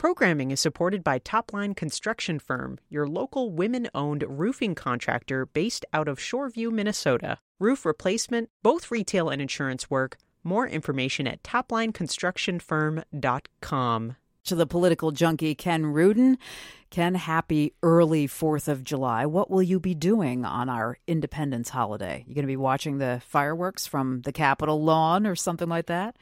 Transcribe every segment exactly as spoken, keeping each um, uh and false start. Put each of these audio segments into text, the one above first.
Programming is supported by Topline Construction Firm, your local women-owned roofing contractor based out of Shoreview, Minnesota. Roof replacement, both retail and insurance work. More information at topline construction firm dot com. To the political junkie Ken Rudin. Ken, happy early fourth of July. What will you be doing on our Independence holiday? You going to be watching the fireworks from the Capitol lawn or something like that?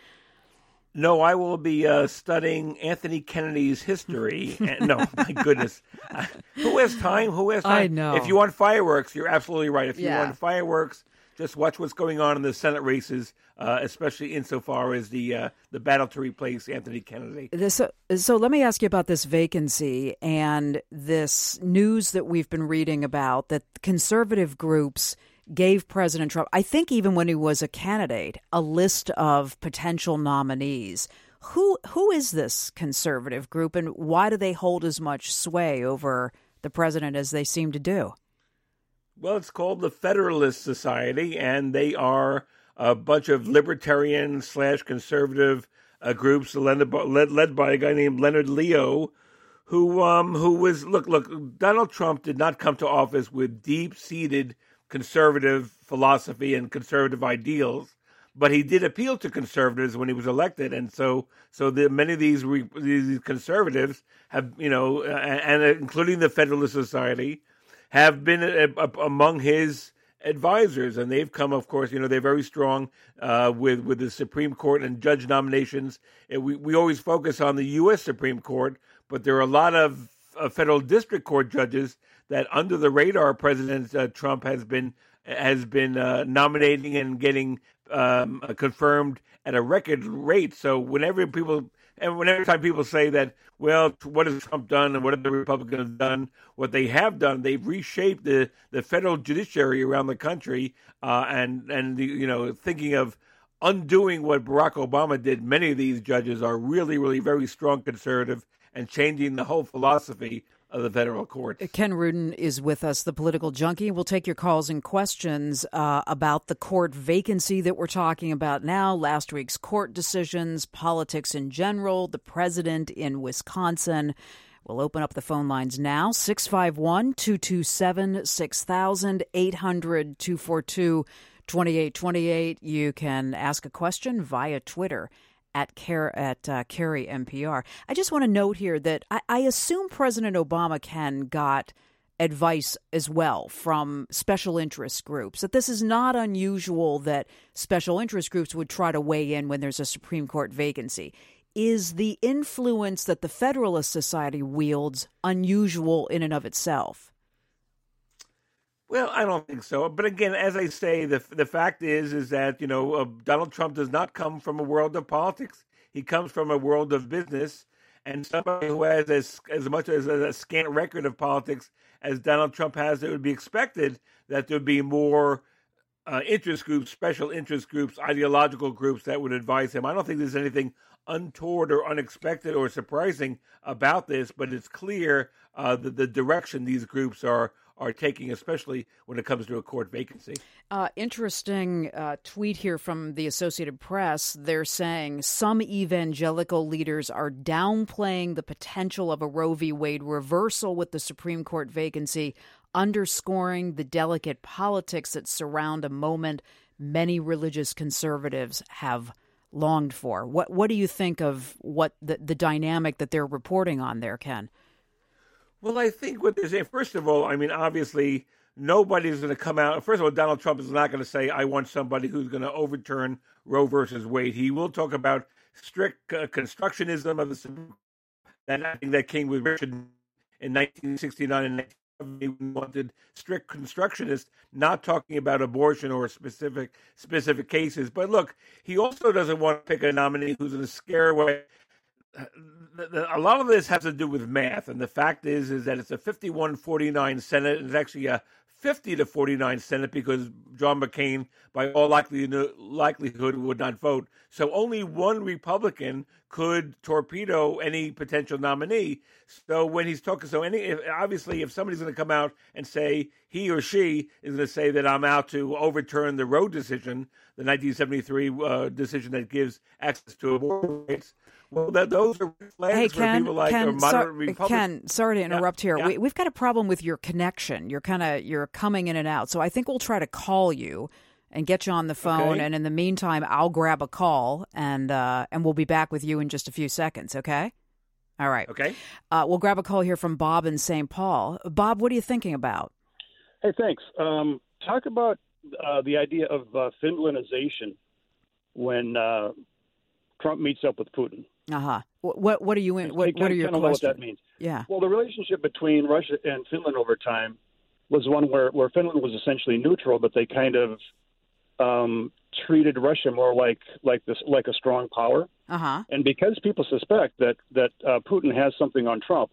No, I will be uh, studying Anthony Kennedy's history. And, no, my goodness. Uh, who has time? Who has time? I know. If you want fireworks, you're absolutely right. If you Yeah. want fireworks, just watch what's going on in the Senate races, uh, especially insofar as the uh, the battle to replace Anthony Kennedy. This, uh, so let me ask you about this vacancy and this news that we've been reading about that conservative groups gave President Trump, I think even when he was a candidate, a list of potential nominees. Who who is this conservative group, and why do they hold as much sway over the president as they seem to do? Well, it's called the Federalist Society, and they are a bunch of libertarian slash conservative uh, groups led by, led, led by a guy named Leonard Leo, who um who was look look Donald Trump did not come to office with deep seated conservative philosophy and conservative ideals, but he did appeal to conservatives when he was elected, and so so the, many of these re, these conservatives have you know and, and including the Federalist Society have been a, a, among his advisors, and they've come, of course, you know, they're very strong uh, with with the Supreme Court and judge nominations. And we we always focus on the U S Supreme Court, but there are a lot of uh, federal district court judges that, under the radar, President uh, Trump has been has been uh, nominating and getting um, uh, confirmed at a record rate. So whenever people and whenever time people say that, well, what has Trump done and what have the Republicans done? What they have done, they've reshaped the, the federal judiciary around the country, uh, and and the, you know, thinking of undoing what Barack Obama did. Many of these judges are really, really very strong conservative and changing the whole philosophy of the federal courts. Ken Rudin is with us, the political junkie. We'll take your calls and questions uh, about the court vacancy that we're talking about now, last week's court decisions, politics in general, the president in Wisconsin. We'll open up the phone lines now, six five one, two two seven, six thousand, eight hundred, two four two, two eight two eight. You can ask a question via Twitter at Car- at uh, Carrie N P R. I just want to note here that I, I assume President Obama Ken got advice as well from special interest groups, that this is not unusual that special interest groups would try to weigh in when there's a Supreme Court vacancy. Is the influence that the Federalist Society wields unusual in and of itself? Well, I don't think so. But again, as I say, the the fact is is that, you know, uh, Donald Trump does not come from a world of politics. He comes from a world of business. And somebody who has as, as much as a, a scant record of politics as Donald Trump has, it would be expected that there would be more uh, interest groups, special interest groups, ideological groups that would advise him. I don't think there's anything untoward or unexpected or surprising about this, but it's clear uh, that the direction these groups are are taking, especially when it comes to a court vacancy. Uh, interesting uh, tweet here from the Associated Press. They're saying some evangelical leaders are downplaying the potential of a Roe v. Wade reversal with the Supreme Court vacancy, underscoring the delicate politics that surround a moment many religious conservatives have longed for. What what do you think of what the, the dynamic that they're reporting on there, Ken? Well, I think what they're saying, first of all, I mean, obviously, nobody's going to come out. First of all, Donald Trump is not going to say, I want somebody who's going to overturn Roe versus Wade. He will talk about strict uh, constructionism of the Supreme Court. And I think that came with Richard in nineteen sixty-nine and nineteen seventy. He wanted strict constructionists, not talking about abortion or specific specific cases. But look, he also doesn't want to pick a nominee who's going to scare away. A lot of this has to do with math, and the fact is is that it's a fifty-one forty-nine Senate, and it's actually a fifty to forty-nine Senate because John McCain, by all likelihood, would not vote. So only one Republican could torpedo any potential nominee. So when he's talking, so any if, obviously, if somebody's going to come out and say he or she is going to say that I'm out to overturn the Roe decision, the nineteen seventy-three uh, decision that gives access to abortion rights, Well, that those are flags Hey, for Ken, people like Ken, uh, so, moderate Republicans. Ken, sorry to interrupt yeah, here. Yeah. We, we've got a problem with your connection. You're kind of you're coming in and out. So I think we'll try to call you and get you on the phone. Okay. And in the meantime, I'll grab a call and uh, and we'll be back with you in just a few seconds. Okay. All right. Okay. Uh, we'll grab a call here from Bob in Saint Paul. Bob, what are you thinking about? Hey, thanks. Um, talk about uh, the idea of uh, Finlandization when uh, Trump meets up with Putin. Uh huh. What what are you in? What, I what are your kind of know what questions? that means. Yeah. Well, the relationship between Russia and Finland over time was one where, where Finland was essentially neutral, but they kind of um, treated Russia more like like this like a strong power. Uh huh. And because people suspect that that uh, Putin has something on Trump,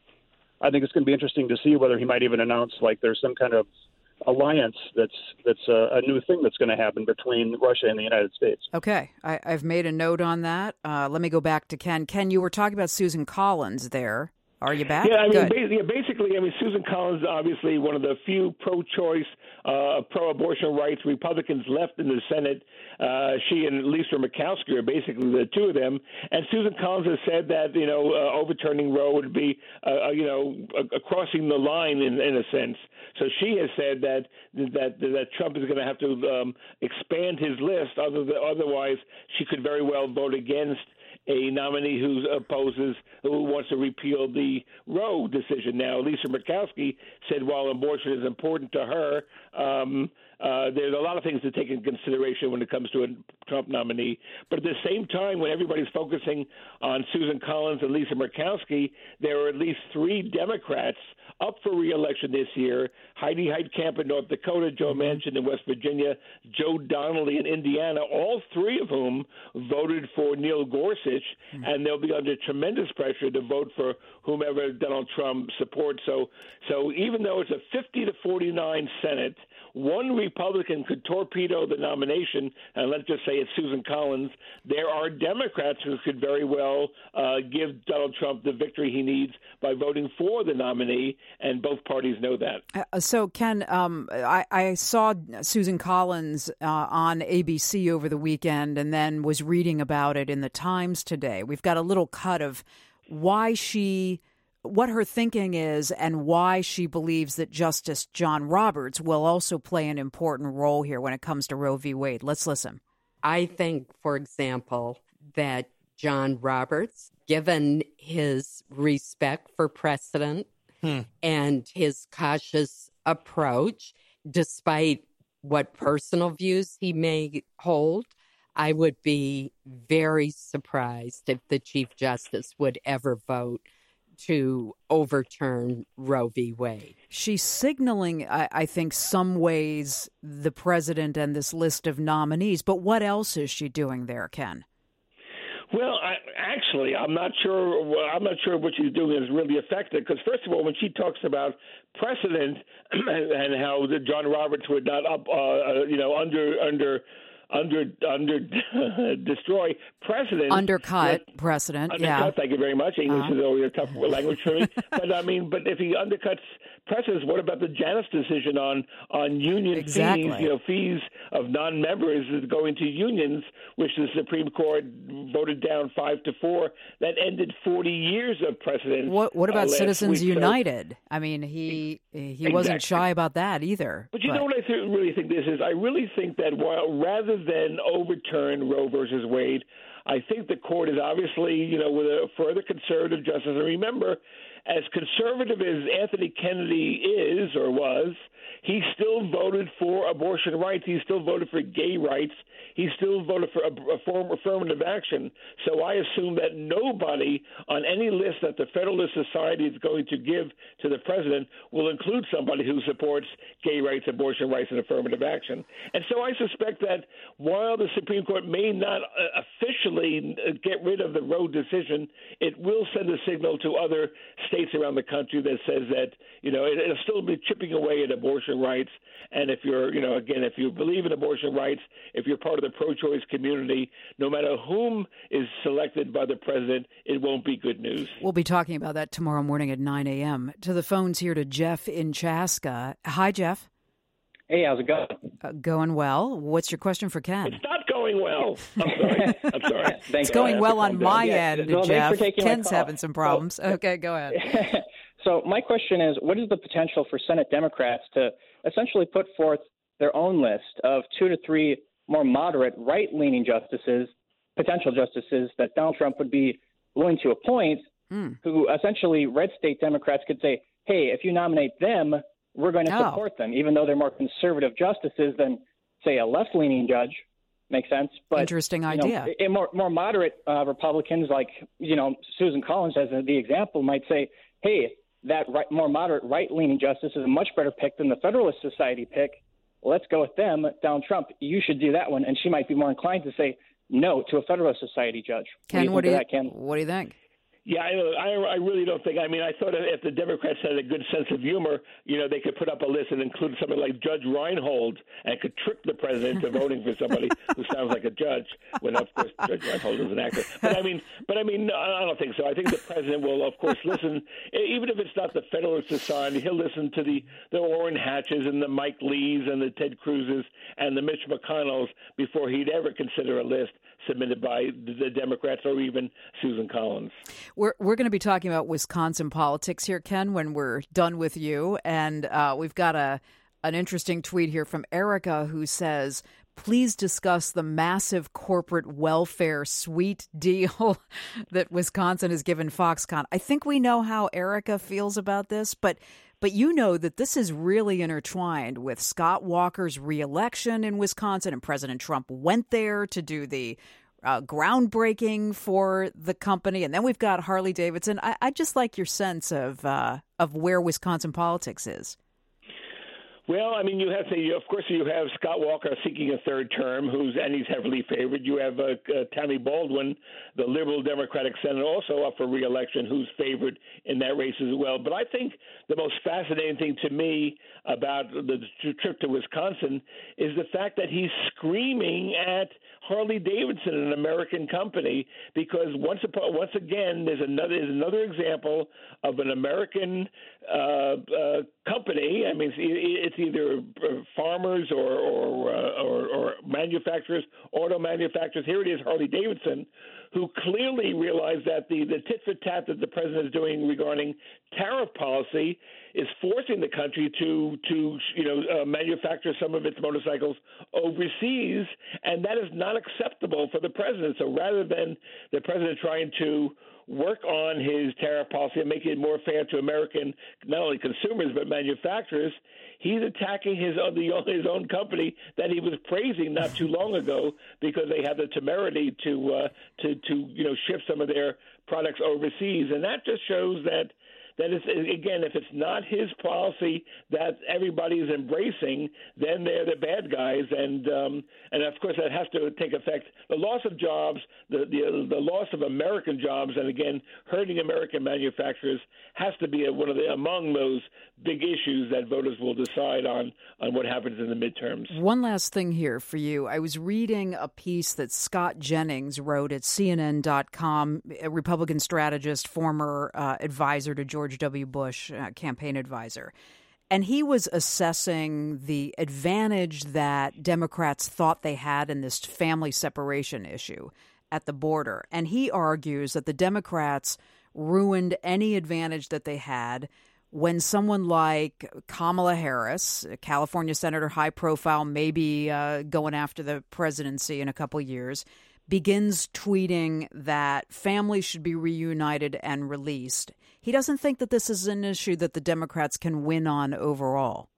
I think it's going to be interesting to see whether he might even announce like there's some kind of alliance that's that's a, a new thing that's going to happen between Russia and the United States. Okay, I, I've made a note on that. Uh, let me go back to Ken. Ken, you were talking about Susan Collins there. Are you back? Yeah, I mean, Good. basically, basically, I mean, Susan Collins, obviously one of the few pro-choice, uh, pro-abortion rights Republicans left in the Senate. Uh, she and Lisa Murkowski are basically the two of them. And Susan Collins has said that, you know, uh, overturning Roe would be, uh, you know, uh, crossing the line in, in a sense. So she has said that that that Trump is going to have to um, expand his list. Other than, otherwise, she could very well vote against a nominee who opposes, who wants to repeal the Roe decision. Now, Lisa Murkowski said while abortion is important to her, um, uh, there's a lot of things to take into consideration when it comes to a Trump nominee. But at the same time, when everybody's focusing on Susan Collins and Lisa Murkowski, there are at least three Democrats up for re-election this year: Heidi Heitkamp in North Dakota, Joe Manchin in West Virginia, Joe Donnelly in Indiana, all three of whom voted for Neil Gorsuch, mm-hmm. and they'll be under tremendous pressure to vote for whomever Donald Trump supports. So, so even though it's a fifty to forty-nine Senate, one Republican could torpedo the nomination, and let's just say it's Susan Collins. There are Democrats who could very well uh, give Donald Trump the victory he needs by voting for the nominee, and both parties know that. Uh, so, Ken, um, I, I saw Susan Collins uh, on A B C over the weekend and then was reading about it in the Times today. We've got a little cut of why she... what her thinking is and why she believes that Justice John Roberts will also play an important role here when it comes to Roe v. Wade. Let's listen. I think, for example, that John Roberts, given his respect for precedent hmm. and his cautious approach, despite what personal views he may hold, I would be very surprised if the Chief Justice would ever vote to overturn Roe v. Wade. She's signaling, I, I think, some ways the president and this list of nominees. But what else is she doing there, Ken? Well, I, actually, I'm not sure. I'm not sure what she's doing is really effective. Because first of all, when she talks about precedent and how the John Roberts would not up, uh, you know, under under. Under under destroy precedent, undercut that, precedent. Undercut. Yeah. Thank you very much. English uh-huh. is always a tough language for me. But I mean, but if he undercuts precedents, what about the Janus decision on on union exactly. fees? You know, fees of non-members is going to unions, which the Supreme Court voted down five to four. That ended forty years of precedent. What What about uh, Citizens week. United? So, I mean, he he exactly. wasn't shy about that either. But you but. know what I th- really think this is? I really think that while rather than overturn Roe versus Wade, I think the court is obviously, you know, with a further conservative justice. And remember, as conservative as Anthony Kennedy is or was, he still voted for abortion rights. He still voted for gay rights. He still voted for a, a form of affirmative action. So I assume that nobody on any list that the Federalist Society is going to give to the president will include somebody who supports gay rights, abortion rights, and affirmative action. And so I suspect that while the Supreme Court may not uh, officially get rid of the Roe decision, it will send a signal to other states around the country that says that, you know, it, it'll still be chipping away at abortion rights. And if you're, you know, again, if you believe in abortion rights, if you're part of the pro-choice community, no matter whom is selected by the president, it won't be good news. We'll be talking about that tomorrow morning at nine a.m. To the phones here to Jeff in Chaska. Hi, Jeff. Hey, how's it going? Uh, going well. What's your question for Ken? It's not going well. I'm sorry. I'm sorry. It's going well on my end, well, Jeff. Ken's Ken's having some problems. So, okay, go ahead. So my question is, what is the potential for Senate Democrats to essentially put forth their own list of two to three more moderate, right-leaning justices, potential justices that Donald Trump would be willing to appoint, mm. who essentially red state Democrats could say, hey, if you nominate them, we're going to oh. support them, even though they're more conservative justices than, say, a left-leaning judge. Makes sense. But, Interesting you idea. know, more, more moderate uh, Republicans like, you know, Susan Collins as the example might say, hey, that right, more moderate right-leaning justice is a much better pick than the Federalist Society pick. Let's go with them. Donald Trump, you should do that one. And she might be more inclined to say no to a Federalist Society judge. Ken, what do you what think do you, of that, Ken? What do you think? Yeah, I, I, I really don't think. I mean, I thought if the Democrats had a good sense of humor, you know, they could put up a list and include somebody like Judge Reinhold and could trick the president into voting for somebody who sounds like a judge. When of course Judge Reinhold is an actor. But I mean, but I mean, I don't think so. I think the president will, of course, listen, even if it's not the Federalist Society. He'll listen to the the Orrin Hatches and the Mike Lees and the Ted Cruzes and the Mitch McConnells before he'd ever consider a list submitted by the Democrats or even Susan Collins. We're we're going to be talking about Wisconsin politics here, Ken, when we're done with you. And uh, we've got a an interesting tweet here from Erica who says, please discuss the massive corporate welfare suite deal that Wisconsin has given Foxconn. I think we know how Erica feels about this, but But you know that this is really intertwined with Scott Walker's reelection in Wisconsin, and President Trump went there to do the uh, groundbreaking for the company. And then we've got Harley Davidson. I, I'd just like your sense of uh, of where Wisconsin politics is. Well, I mean, you have to, of course, you have Scott Walker seeking a third term, who's and he's heavily favored. You have uh, uh, Tammy Baldwin, the liberal Democratic senator, also up for re-election, who's favored in that race as well. But I think the most fascinating thing to me about the trip to Wisconsin is the fact that he's screaming at Harley Davidson, an American company, because once upon, once again, there's another there's another example of an American uh, uh, company. I mean, it's, it's either farmers or or, uh, or or manufacturers, auto manufacturers. Here it is, Harley Davidson, who clearly realized that the, the tit for tat that the president is doing regarding tariff policy is forcing the country to to you know uh, manufacture some of its motorcycles overseas, and that is not acceptable for the president. So rather than the president trying to work on his tariff policy and make it more fair to American, not only consumers, but manufacturers, he's attacking his own, his own company that he was praising not too long ago because they had the temerity to, uh, to, to you know, ship some of their products overseas. And that just shows that That is, again, if it's not his policy that everybody is embracing, then they're the bad guys, and um, and of course that has to take effect. The loss of jobs, the, the the loss of American jobs, and again hurting American manufacturers has to be a, one of the among those big issues that voters will decide on on what happens in the midterms. One last thing here for you. I was reading a piece that Scott Jennings wrote at C N N dot com, a Republican strategist, former uh, advisor to George W. Bush, uh, campaign advisor. And he was assessing the advantage that Democrats thought they had in this family separation issue at the border. And he argues that the Democrats ruined any advantage that they had when someone like Kamala Harris, a California senator, high profile, maybe uh, going after the presidency in a couple years, begins tweeting that families should be reunited and released. He doesn't think that this is an issue that the Democrats can win on overall.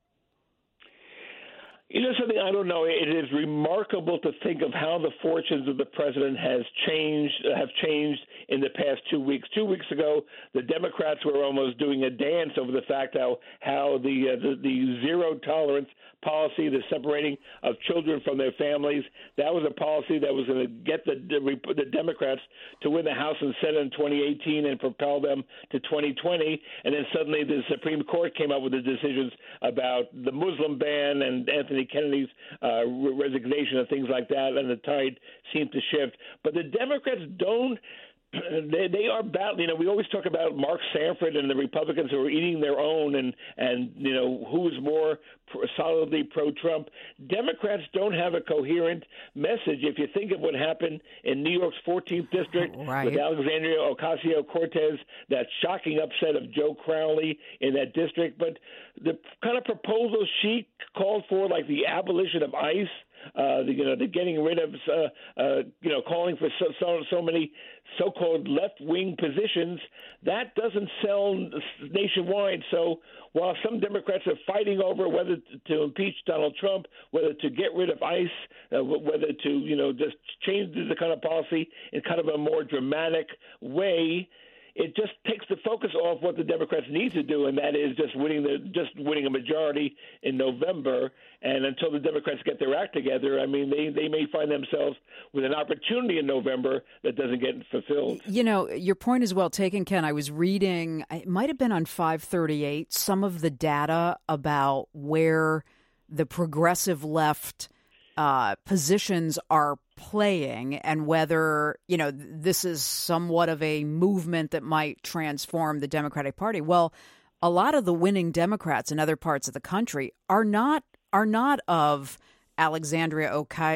You know something, I don't know. It is remarkable to think of how the fortunes of the president has changed, have changed in the past two weeks. Two weeks ago, the Democrats were almost doing a dance over the fact how how the uh, the, the zero tolerance policy, the separating of children from their families, that was a policy that was going to get the, the the Democrats to win the House and Senate in twenty eighteen and propel them to twenty twenty. And then suddenly the Supreme Court came up with the decisions about the Muslim ban and Anthony Kennedy's uh, resignation and things like that, and the tide seemed to shift. But the Democrats don't They, they are battling. You know, we always talk about Mark Sanford and the Republicans who are eating their own, and and you know who is more pro- solidly pro-Trump. Democrats don't have a coherent message. If you think of what happened in New York's fourteenth district right. with Alexandria Ocasio-Cortez, that shocking upset of Joe Crowley in that district, but the kind of proposals she called for, like the abolition of ICE. Uh, the, you know, the getting rid of, uh, uh, you know, calling for so so, so many so-called left-wing positions, that doesn't sell nationwide. So while some Democrats are fighting over whether to impeach Donald Trump, whether to get rid of ICE, uh, whether to, you know, just change the kind of policy in kind of a more dramatic way, it just takes the focus off what the Democrats need to do, and that is just winning the just winning a majority in November. And until the Democrats get their act together, I mean, they, they may find themselves with an opportunity in November that doesn't get fulfilled. You know, your point is well taken, Ken. I was reading, it might have been on five thirty-eight, some of the data about where the progressive left uh, positions are playing and whether, you know, this is somewhat of a movement that might transform the Democratic Party. Well, a lot of the winning Democrats in other parts of the country are not are not of Alexandria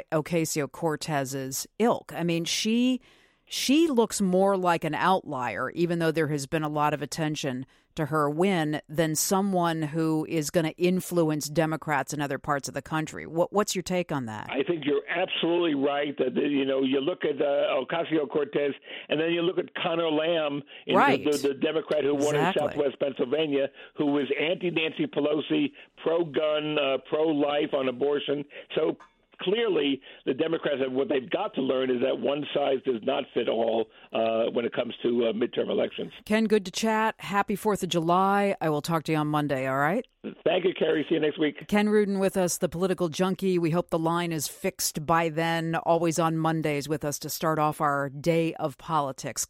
Ocasio-Cortez's ilk. I mean, she she looks more like an outlier, even though there has been a lot of attention to her win, than someone who is going to influence Democrats in other parts of the country. What, what's your take on that? I think you're absolutely right that, you know, you look at uh, Ocasio-Cortez and then you look at Connor Lamb, in right. the, the, the Democrat who exactly. won in Southwest Pennsylvania, who was anti-Nancy Pelosi, pro-gun, uh, pro-life on abortion. So clearly, the Democrats have what they've got to learn is that one size does not fit all uh, when it comes to uh, midterm elections. Ken, good to chat. Happy fourth of July. I will talk to you on Monday, all right? Thank you, Carrie. See you next week. Ken Rudin with us, the political junkie. We hope the line is fixed by then. Always on Mondays with us to start off our day of politics.